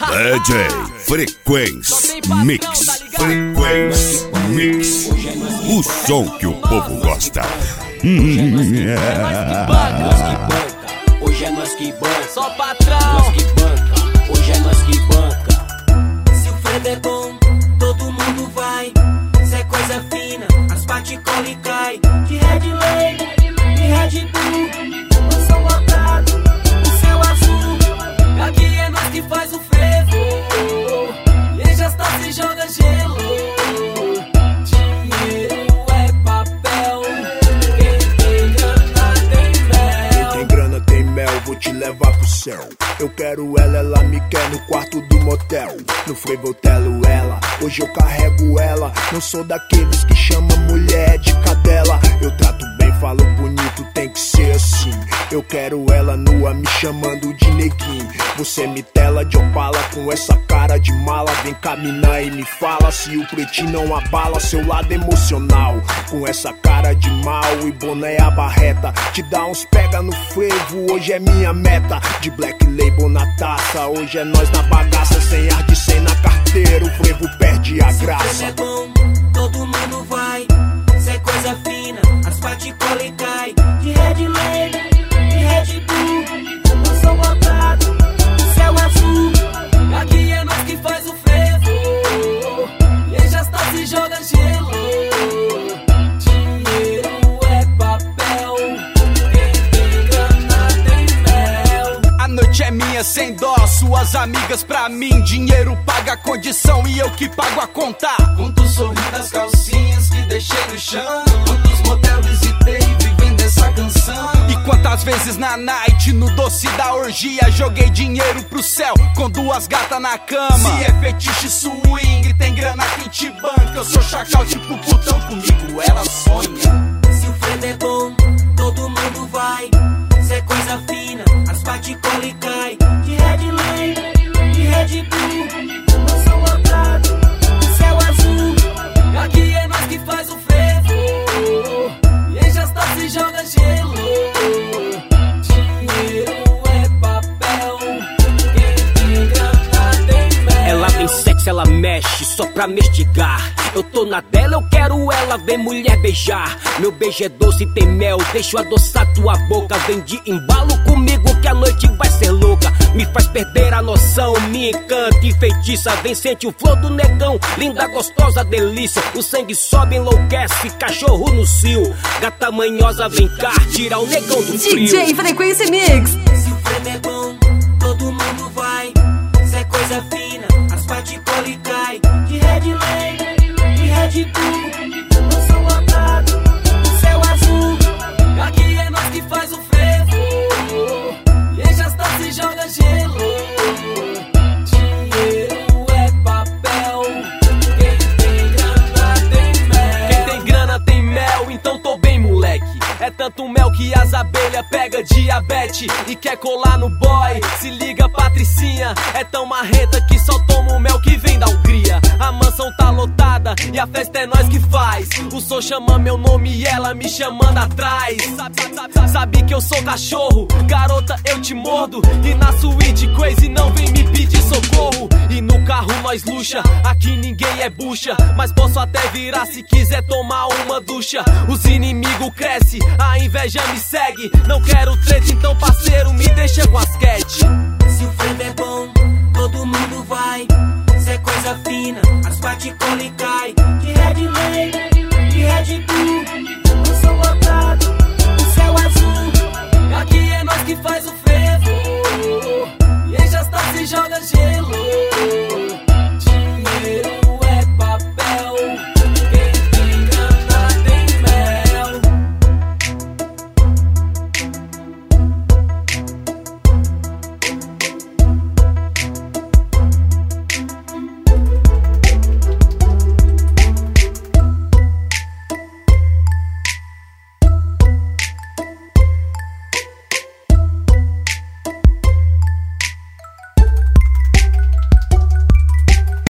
DJ Frequência Mix. Frequência Mix. O som que o povo gosta. Hoje é nós que banca. Só patrão. Nós que banca. Hoje é nós que banca. Se o Fredo é bom, todo mundo vai. Se é coisa fina, as partículas caem. De Red Lane e Red Bull, o som lotado, o céu azul. Aqui é nós que faz o frevo. E já está se joga gelo. Dinheiro é papel. Quem tem grana tem mel. Quem tem grana tem mel, vou te levar pro céu. Eu quero ela, ela me quer no quarto do motel. No frevo eu telo ela, hoje eu carrego ela. Não sou daqueles que chamam mulher de cadela. Eu trato bem, falo bonito, tem que ser assim. Eu quero ela nua me chamando de neguinho. Você me tela de opala com essa cara de mala. Vem caminhar e me fala se o pretinho não abala seu lado emocional. Com essa cara de mal e boné a barreta. Te dá uns pega no frevo, hoje é minha meta. De black label na taça, hoje é nós na bagaça. Sem ar de 100 na carteira, o frevo perde a graça. Se é bom, todo mundo vai. Se é coisa fina, as partículas caem. De Red Lane e Red Bull, o som lotado, o céu azul. Aqui é nós que faz o frevo. E já está se joga gelo. Dinheiro é papel. Quem tem grana tem mel. A noite é minha sem dó, suas amigas pra mim. Dinheiro paga a condição e eu que pago a conta. Quantos sorri das calcinhas que deixei no chão. Quantos motel visitei vivendo essa canção. E quantas vezes na night, no doce da orgia, joguei dinheiro pro céu com duas gatas na cama. Se é fetiche swing, tem grana quem te banca. Eu sou chacal tipo putão, comigo ela sonha. Se o Fredo é bom, todo mundo vai. Se é coisa fina, as partículas caem. De Red Lane e Red Bull, o som lotado, o céu azul. Aqui é nós que faz o frevo. E já está se joga gelo. Dinheiro é papel. Quem tem grana tem mel. Ela tem sexo, ela mexe só pra me estigar. Eu tô na dela, eu quero ela, vem mulher beijar. Meu beijo é doce, tem mel, deixa eu adoçar tua boca. Vem de embalo comigo que a noite vai ser louca. Me faz perder a noção, me encanta e feitiça. Vem, sente o flor do negão, linda, gostosa, delícia. O sangue sobe, enlouquece, cachorro no cio. Gata manhosa, vem cá, tira o negão do frio. DJ Frequência Mix. Se o frevo é bom, todo mundo vai. Se é coisa fina, as partículas caem. De Red Lane e Red Bull, o som lotado, o céu azul. Aqui é nós que faz o frevo. E já está se joga gelo. Dinheiro é papel. Quem tem grana tem mel. Quem tem grana tem mel, então tô bem, moleque. É tanto mel que as abelhas pega diabetes e quer colar no boy. Se liga, Patricinha, é tão marreta que só toma o mel que vem da Hungria. A mansão tá lotada e a festa é nós que faz. O som chama meu nome e ela me chamando atrás. Sabe que eu sou cachorro, garota, eu te mordo. E na suíte crazy não vem me pedir socorro. E no carro nós luxa, aqui ninguém é bucha. Mas posso até virar se quiser tomar uma ducha. Os inimigos crescem, a inveja me segue. Não quero treta, então parceiro, me deixa com as cat. Se o frevo é bom, todo mundo vai. Se é coisa fina, as partículas caem. De Red Lane e Red Bull, o som lotado, o céu azul. Aqui é nós que faz o frevo.